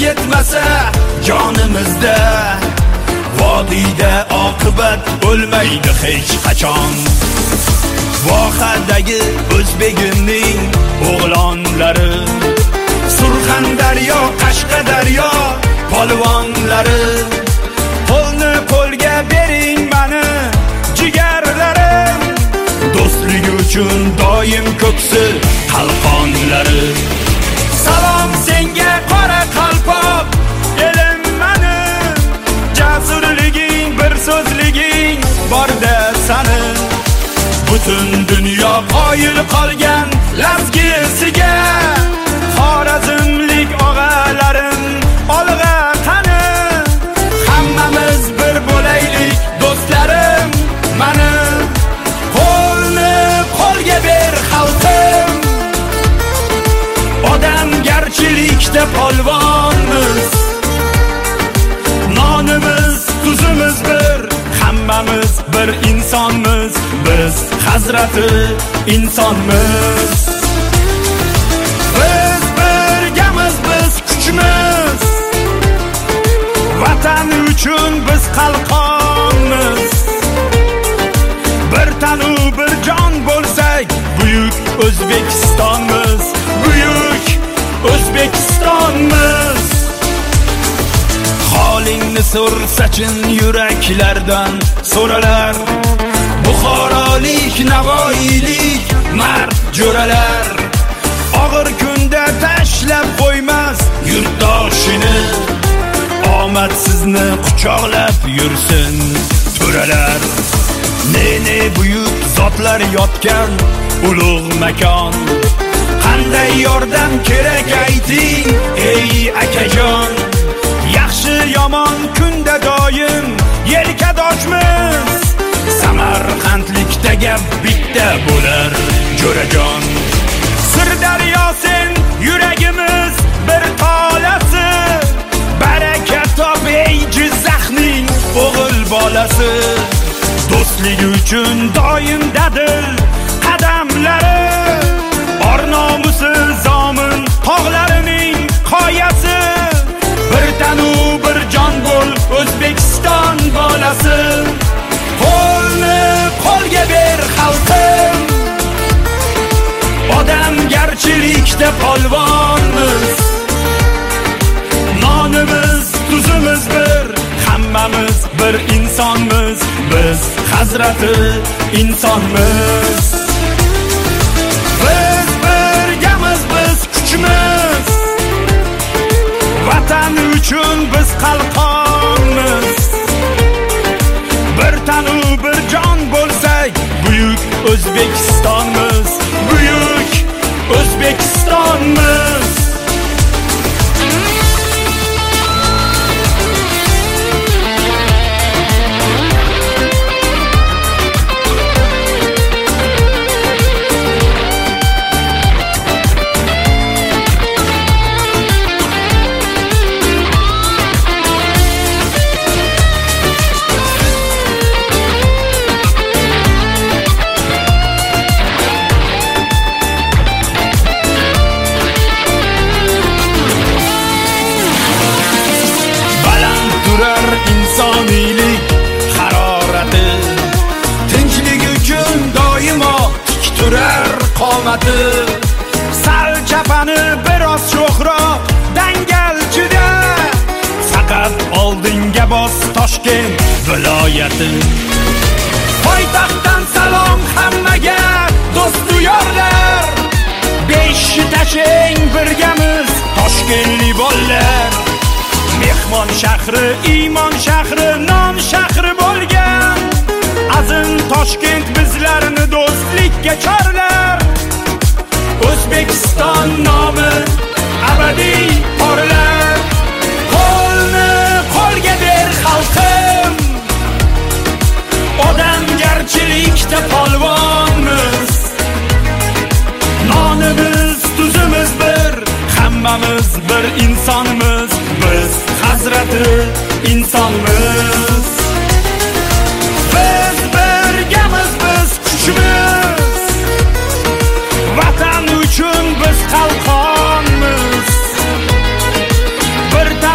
yetmasa jonimizda, vodiyda oqibat o'lmaydi hech qachon. Vohadagi o'zbegimning o'g'lonlari, Surxondaryo, Qashqadaryo polvonlari, qo'lni qo'lga bering mani jigarlarim, do'stligi uchun doim ko'ksi qalqonlari. Salom senga qora qalpoq elim mani, jasurliging bir so'zliging borda sani. Butun dunyo qoyil qolgan lazgisiga, Xorazmlik og'alarim olg'a qani. Hammamiz bir bo'laylik do'stlarim mani, qo'lni qo'lga ber xalqim. Odamgarchilikda polvonmiz, nonimiz tuzimiz bir, hammamiz bir insonmiz, biz Hazrati insonmiz. Biz birgamiz, biz kuchimiz, vatan uchun biz qalqonmiz. Bir tanu bir jon bo'lsak, buyuk O'zbekistonmiz, buyuk O'zbekistonmiz. Holingni so'rsachin yuraklardan so'ralar, Buxorolik, Navoiylik mard jo'ralar. Og'ir kunda tashlab qo'ymas yurtdoshini, omad sizni quchoqlab yursin to'ralar. Ne buyuk zotlar yotgan ulug' makon, qanday yordam kerak ayting ey akajon. Yaxshi yomon kunda doim yelkadoshmiz, Samarqandlikda gap bitta bo'lar jo'rajon. Sirdaryo sen yuragimiz bir tolasi, baraka top ey Jizzaxning o'g'il bolasi. Do'stlik uchun doim dadil qadamlari, or-nomusi zomin tog'larining qoyasi. Bir tanu bir jon bo'l O'zbekiston bolasi, qo'lni qo'lga ber xalqim. Odamgarchilikda polvonmiz, nonimiz tuzimiz bir, hammamiz bir insonmiz, biz Hazrati insonmiz. Biz birgamiz, biz kuchimiz, vatan uchun biz qalqonmiz. Bir tanu bir jon bo'lsak, buyuk O'zbekistonmiz, buyuk O'zbekistonmiz. insoniylik harorati, tinchlik uchun doimo tik turar qomati. Sal chapani biroz sho'xroq dangalchida, faqat oldinga bos Toshkent viloyati. Poytaxtdan salom hammaga do'stu yorlar, beshi tashing birgamiz Toshkentli bollar. Mehmon shahri, iymon shahri, non shahri bo'lgan azim Toshkent bizlarni do'stlikka chorlar. O'zbekiston nomi abadiy porlar. Qo'lni qo'lga ber xalqim, odamgarchilikda polvonmiz. Nonimiz tuzimiz bir, hammamiz bir insonmiz, biz Hazrati insonmiz. Biz birgamiz, biz kuchimiz, vatan uchun biz qalqonmiz. Bir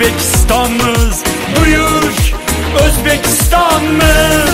O'zbekistonmiz, buyuk O'zbekistonmiz.